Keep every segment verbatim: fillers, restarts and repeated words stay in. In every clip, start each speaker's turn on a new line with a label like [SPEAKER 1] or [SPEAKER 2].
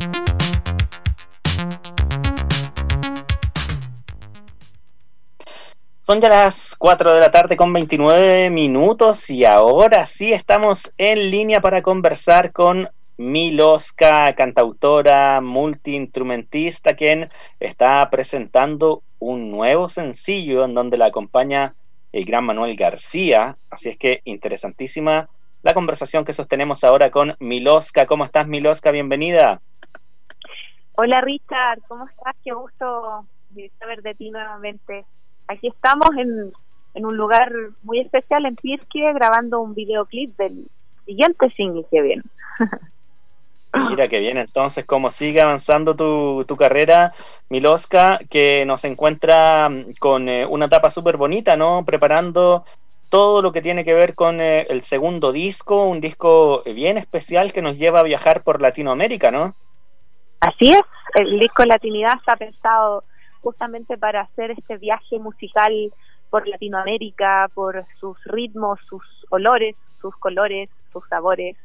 [SPEAKER 1] Son ya las cuatro de la tarde con veintinueve minutos y ahora sí estamos en línea para conversar con Miloska, cantautora, multiinstrumentista, quien está presentando un nuevo sencillo en donde la acompaña el gran Manuel García. Así es que interesantísima la conversación que sostenemos ahora con Miloska. ¿Cómo estás, Miloska? Bienvenida.
[SPEAKER 2] Hola, Richard. ¿Cómo estás? Qué gusto saber de ti nuevamente. Aquí estamos en, en un lugar muy especial en Pirque, grabando un videoclip del siguiente single que viene.
[SPEAKER 1] Mira que bien, entonces, cómo sigue avanzando tu, tu carrera, Miloska, que nos encuentra con eh, una etapa súper bonita, ¿no? Preparando todo lo que tiene que ver con eh, el segundo disco, un disco bien especial que nos lleva a viajar por Latinoamérica, ¿no?
[SPEAKER 2] Así es, el disco Latinidad está pensado justamente para hacer este viaje musical por Latinoamérica, por sus ritmos, sus olores, sus colores, sus sabores,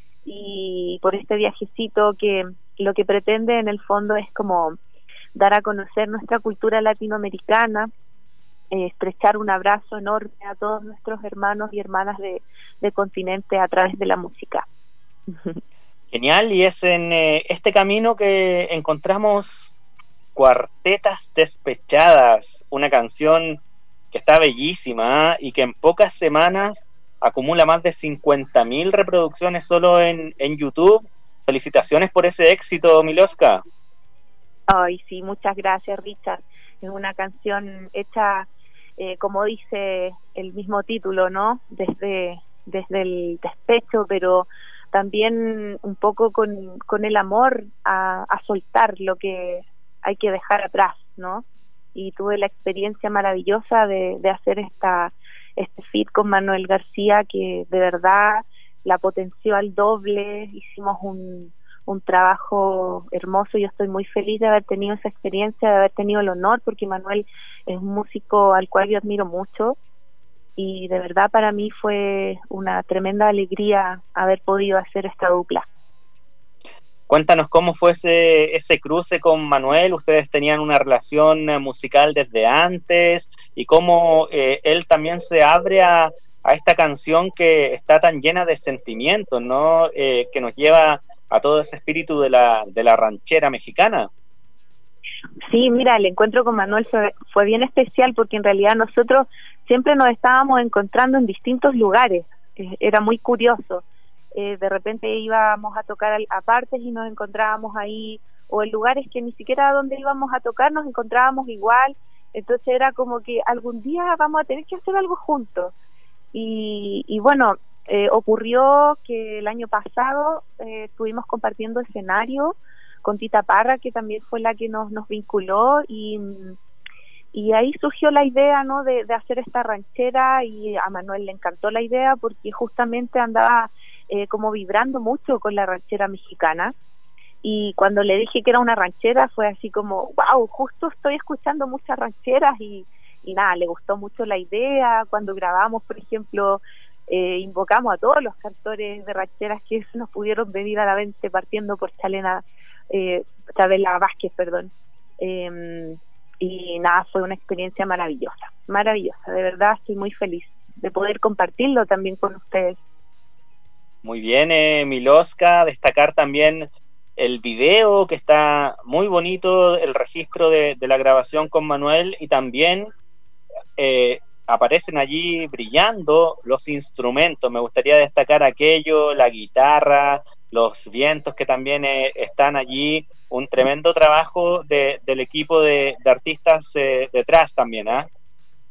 [SPEAKER 2] y por este viajecito que lo que pretende en el fondo es como dar a conocer nuestra cultura latinoamericana, eh, estrechar un abrazo enorme a todos nuestros hermanos y hermanas de, de continente a través de la música.
[SPEAKER 1] Genial, y es en eh, este camino que encontramos Cuartetas Despechadas, una canción que está bellísima, ¿eh? Y que en pocas semanas acumula más de cincuenta mil reproducciones solo en, en YouTube. Felicitaciones por ese éxito, Miloska.
[SPEAKER 2] Ay, sí, muchas gracias, Richard. Es una canción hecha, eh, como dice el mismo título, ¿no? Desde, desde el despecho, pero también un poco con, con el amor a, a soltar lo que hay que dejar atrás, ¿no? Y tuve la experiencia maravillosa de, de hacer esta este feat con Manuel García, que de verdad la potenció al doble. Hicimos un, un trabajo hermoso. Yo estoy muy feliz de haber tenido esa experiencia, de haber tenido el honor, porque Manuel es un músico al cual yo admiro mucho, y de verdad para mí fue una tremenda alegría haber podido hacer esta dupla.
[SPEAKER 1] Cuéntanos cómo fue ese, ese cruce con Manuel. Ustedes tenían una relación musical desde antes, y cómo eh, él también se abre a, a esta canción que está tan llena de sentimientos, ¿no? Eh, que nos lleva a todo ese espíritu de la, de la ranchera mexicana.
[SPEAKER 2] Sí, mira, el encuentro con Manuel fue, fue bien especial, porque en realidad nosotros siempre nos estábamos encontrando en distintos lugares. Eh, era muy curioso. Eh, de repente íbamos a tocar a partes y nos encontrábamos ahí, o en lugares que ni siquiera donde íbamos a tocar nos encontrábamos igual. Entonces era como que algún día vamos a tener que hacer algo juntos. Y, y bueno, eh, ocurrió que el año pasado eh, estuvimos compartiendo escenario con Tita Parra, que también fue la que nos, nos vinculó, y, y ahí surgió la idea, ¿no?, de, de hacer esta ranchera, y a Manuel le encantó la idea porque justamente andaba Eh, como vibrando mucho con la ranchera mexicana, y cuando le dije que era una ranchera fue así como, wow, justo estoy escuchando muchas rancheras, y, y nada, le gustó mucho la idea. Cuando grabamos, por ejemplo, eh, invocamos a todos los cantores de rancheras que nos pudieron venir a la mente, partiendo por Chalena, eh, Chabela Vázquez, perdón, eh, y nada, fue una experiencia maravillosa, maravillosa, de verdad estoy muy feliz de poder compartirlo también con ustedes.
[SPEAKER 1] Muy bien, eh, Miloska, destacar también el video, que está muy bonito, el registro de, de la grabación con Manuel, y también eh, aparecen allí brillando los instrumentos. Me gustaría destacar aquello, la guitarra, los vientos que también eh, están allí, un tremendo trabajo de, del equipo de, de artistas eh, detrás también, ¿ah? ¿eh?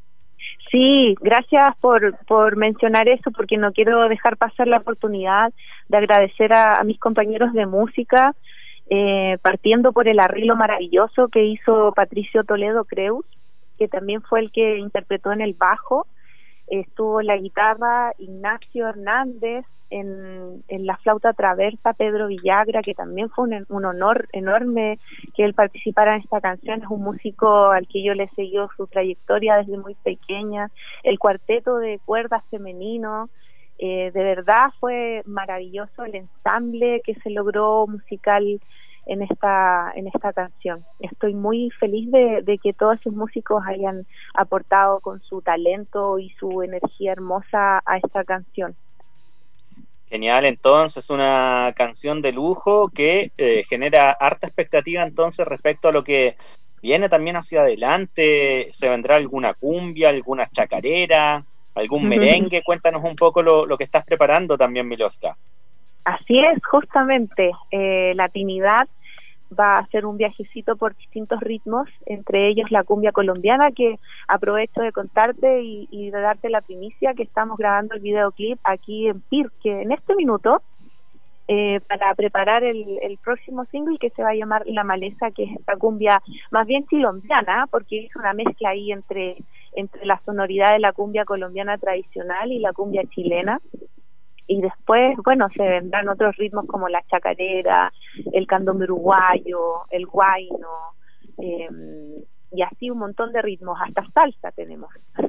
[SPEAKER 2] Sí, gracias por, por mencionar eso, porque no quiero dejar pasar la oportunidad de agradecer a, a mis compañeros de música, eh, partiendo por el arreglo maravilloso que hizo Patricio Toledo Creus, que también fue el que interpretó en el bajo. Estuvo en la guitarra Ignacio Hernández, en, en la flauta traversa Pedro Villagra, que también fue un, un honor enorme que él participara en esta canción. Es un músico al que yo le he seguido su trayectoria desde muy pequeña. El cuarteto de cuerdas femenino, eh, de verdad fue maravilloso el ensamble que se logró musical en esta en esta canción. Estoy muy feliz de, de que todos esos músicos hayan aportado con su talento y su energía hermosa a esta canción.
[SPEAKER 1] Genial, entonces una canción de lujo que eh, genera harta expectativa entonces respecto a lo que viene también hacia adelante. ¿Se vendrá alguna cumbia, alguna chacarera, algún merengue? Cuéntanos un poco lo, lo que estás preparando también, Miloska.
[SPEAKER 2] Así es, justamente, eh, Latinidad va a hacer un viajecito por distintos ritmos, entre ellos la cumbia colombiana, que aprovecho de contarte y, y de darte la primicia que estamos grabando el videoclip aquí en Pirque en este minuto, eh, para preparar el, el próximo single, que se va a llamar La Maleza, que es esta cumbia más bien colombiana, porque es una mezcla ahí entre, entre la sonoridad de la cumbia colombiana tradicional y la cumbia chilena. Y después, bueno, se vendrán otros ritmos como la chacarera, el candombe uruguayo, el guayno, eh, y así un montón de ritmos, hasta salsa tenemos.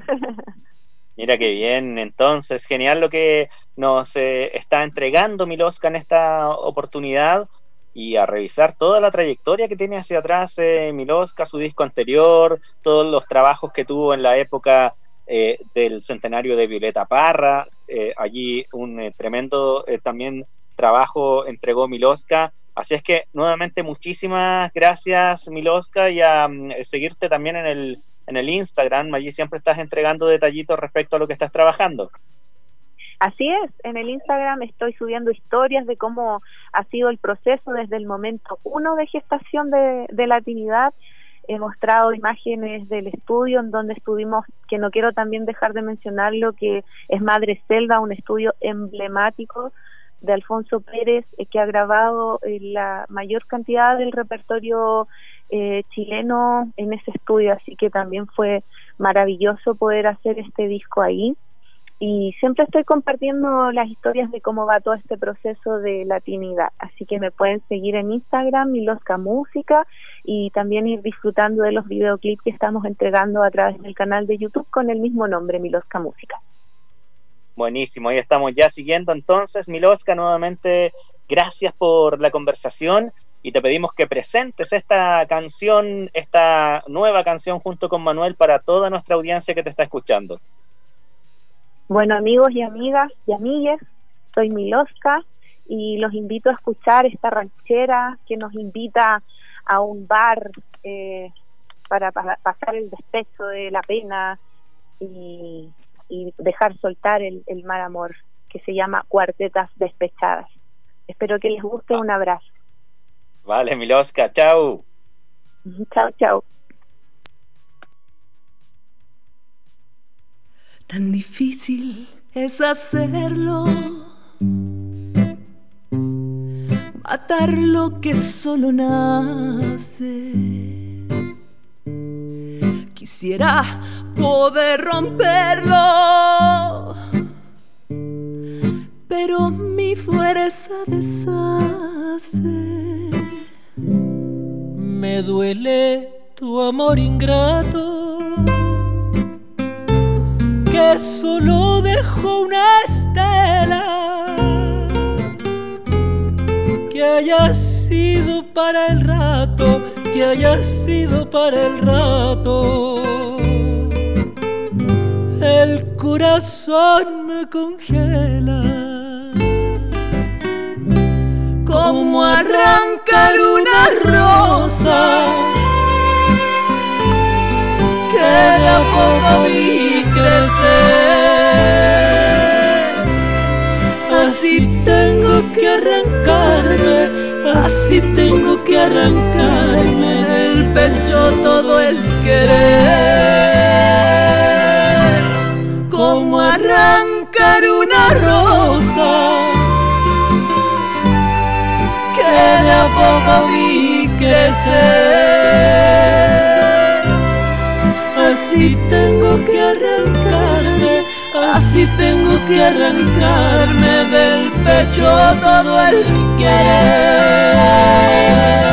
[SPEAKER 1] Mira qué bien, entonces, genial lo que nos eh, está entregando Miloska en esta oportunidad, y a revisar toda la trayectoria que tiene hacia atrás eh, Miloska, su disco anterior, todos los trabajos que tuvo en la época Eh, del centenario de Violeta Parra. Eh, allí un eh, tremendo eh, también trabajo entregó Miloska, así es que nuevamente muchísimas gracias, Miloska, y a um, seguirte también en el, en el Instagram. Allí siempre estás entregando detallitos respecto a lo que estás trabajando.
[SPEAKER 2] Así es, en el Instagram estoy subiendo historias de cómo ha sido el proceso desde el momento uno de gestación de, de Latinidad. He mostrado imágenes del estudio en donde estuvimos, que no quiero también dejar de mencionarlo, que es Madre Selva, un estudio emblemático de Alfonso Pérez, eh, que ha grabado eh, la mayor cantidad del repertorio eh, chileno en ese estudio, así que también fue maravilloso poder hacer este disco ahí. Y siempre estoy compartiendo las historias de cómo va todo este proceso de Latinidad, así que me pueden seguir en Instagram, Miloska Música, y también ir disfrutando de los videoclips que estamos entregando a través del canal de YouTube con el mismo nombre, Miloska Música.
[SPEAKER 1] Buenísimo, ahí estamos ya siguiendo entonces. Miloska, nuevamente gracias por la conversación, y te pedimos que presentes esta canción, esta nueva canción junto con Manuel para toda nuestra audiencia que te está escuchando.
[SPEAKER 2] Bueno, amigos y amigas y amigues, soy Miloska y los invito a escuchar esta ranchera que nos invita a un bar eh, para, para pasar el despecho de la pena y, y dejar soltar el, el mal amor, que se llama Cuartetas Despechadas. Espero que les guste. Un abrazo.
[SPEAKER 1] Vale, Miloska, chau.
[SPEAKER 2] Chao, chao.
[SPEAKER 3] Tan difícil es hacerlo, matar lo que solo nace. Quisiera poder romperlo, pero mi fuerza deshace. Me duele tu amor ingrato, que solo dejó una estela, que haya sido para el rato, que haya sido para el rato. El corazón me congela, como arrancar una rosa que de a poco vi crecer. Así tengo que arrancarme, así tengo que arrancarme del pecho todo el querer, como arrancar una rosa que de a poco vi crecer. Así tengo que arrancarme, así tengo que arrancarme del pecho todo el querer.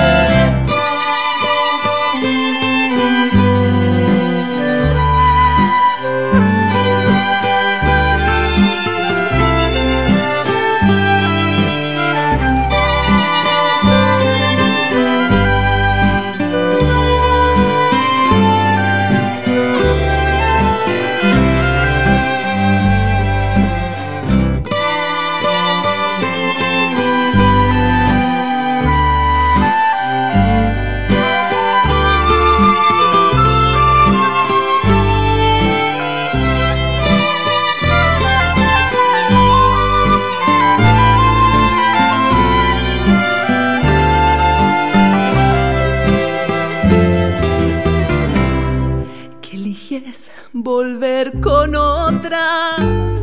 [SPEAKER 3] volver con otra.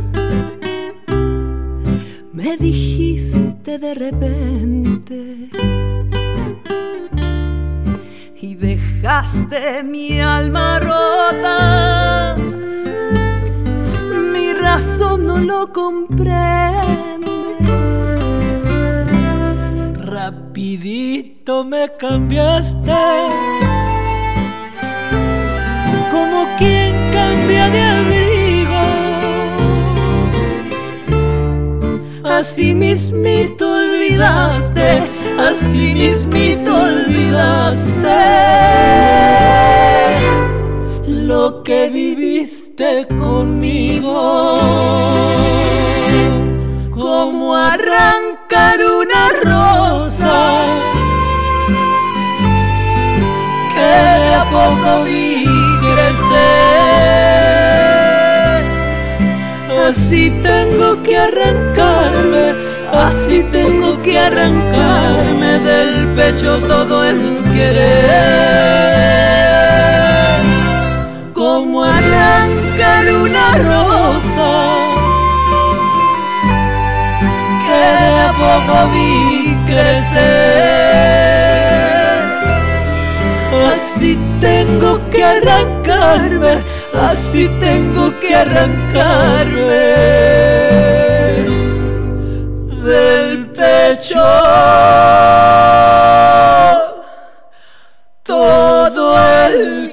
[SPEAKER 3] Me dijiste de repente y dejaste mi alma rota. Mi razón no lo comprende. Rapidito me cambiaste, como quien cambia de abrigo. Así mismito olvidaste, así mismito olvidaste lo que viviste conmigo. Como arrancar una rosa que de a poco vi crecer. Así tengo que arrancarme, así tengo que arrancarme del pecho todo el querer. Como arrancar una rosa que de a poco vi crecer. Así tengo que arrancarme, así tengo que arrancarme del pecho todo el